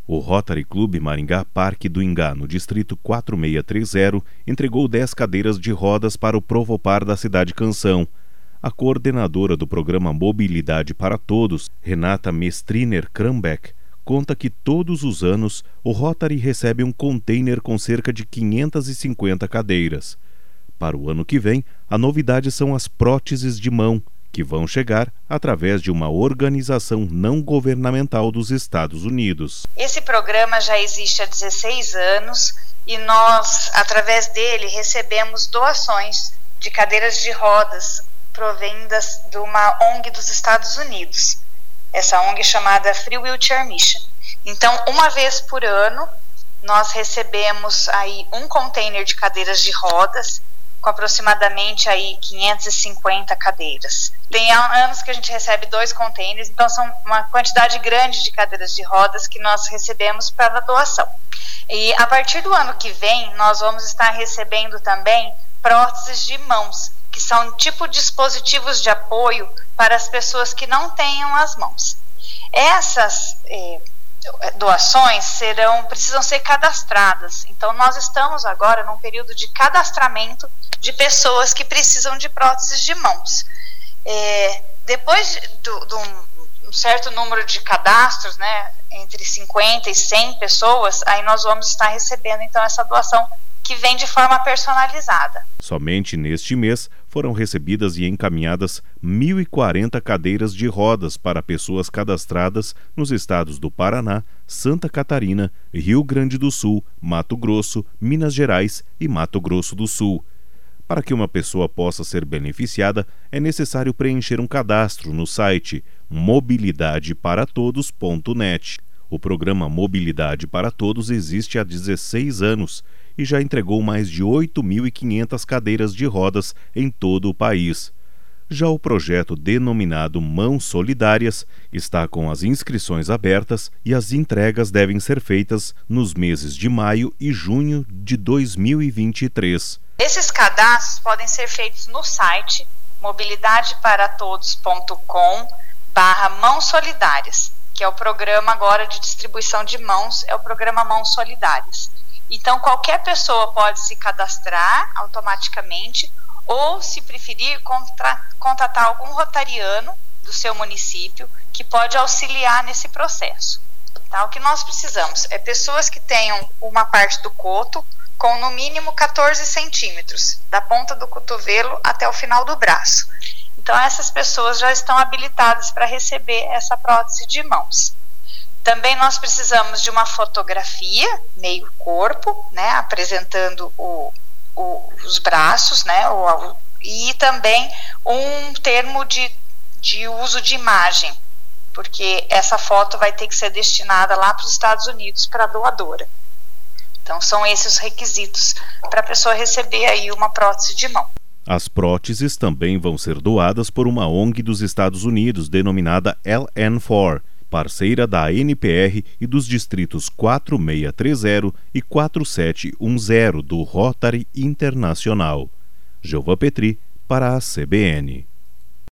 O Rotary Clube Maringá Parque do Ingá, no distrito 4630, entregou 10 cadeiras de rodas para o Provopar da Cidade Canção. A coordenadora do programa Mobilidade para Todos, Renata Mestriner Krambeck, conta que todos os anos o Rotary recebe um container com cerca de 550 cadeiras. Para o ano que vem, a novidade são as próteses de mão, que vão chegar através de uma organização não governamental dos Estados Unidos. Esse programa já existe há 16 anos e nós, através dele, recebemos doações de cadeiras de rodas provindas de uma ONG dos Estados Unidos. Essa ONG é chamada Free Wheelchair Mission. Então, uma vez por ano, nós recebemos aí um container de cadeiras de rodas com aproximadamente aí 550 cadeiras. Tem anos que a gente recebe 2 containers, então são uma quantidade grande de cadeiras de rodas que nós recebemos para doação. E a partir do ano que vem, nós vamos estar recebendo também próteses de mãos, que são tipo dispositivos de apoio para as pessoas que não tenham as mãos. Essas doações precisam ser cadastradas. Então, nós estamos agora num período de cadastramento de pessoas que precisam de próteses de mãos. Depois de um certo número de cadastros, né, entre 50 e 100 pessoas, aí nós vamos estar recebendo então essa doação que vem de forma personalizada. Somente neste mês foram recebidas e encaminhadas 1.040 cadeiras de rodas para pessoas cadastradas nos estados do Paraná, Santa Catarina, Rio Grande do Sul, Mato Grosso, Minas Gerais e Mato Grosso do Sul. Para que uma pessoa possa ser beneficiada, é necessário preencher um cadastro no site mobilidadeparatodos.net. O programa Mobilidade para Todos existe há 16 anos e já entregou mais de 8.500 cadeiras de rodas em todo o país. Já o projeto denominado Mãos Solidárias está com as inscrições abertas e as entregas devem ser feitas nos meses de maio e junho de 2023. Esses cadastros podem ser feitos no site mobilidadeparatodos.com/mãos solidárias, que é o programa agora de distribuição de mãos, é o programa Mãos Solidárias. Então, qualquer pessoa pode se cadastrar automaticamente ou, se preferir, contatar algum rotariano do seu município que pode auxiliar nesse processo. Tá? O que nós precisamos é pessoas que tenham uma parte do coto com no mínimo 14 centímetros, da ponta do cotovelo até o final do braço. Então, essas pessoas já estão habilitadas para receber essa prótese de mãos. Também nós precisamos de uma fotografia, meio corpo, né, apresentando os braços, né, e também um termo de uso de imagem, porque essa foto vai ter que ser destinada lá para os Estados Unidos para a doadora. Então, são esses os requisitos para a pessoa receber aí uma prótese de mão. As próteses também vão ser doadas por uma ONG dos Estados Unidos, denominada LN4, parceira da ANPR e dos distritos 4630 e 4710 do Rotary Internacional. Gilvan Petri, para a CBN.